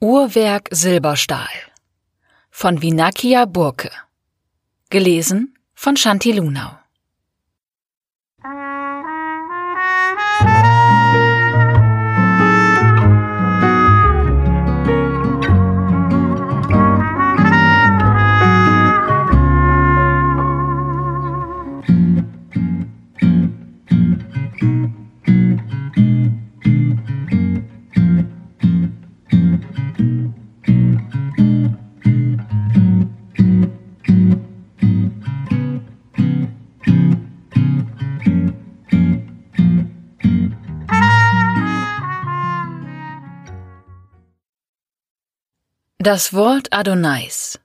Uhrwerk Silberstahl von Vinakia Burke. Gelesen von Shanti Lunau. Das Wort Adonais.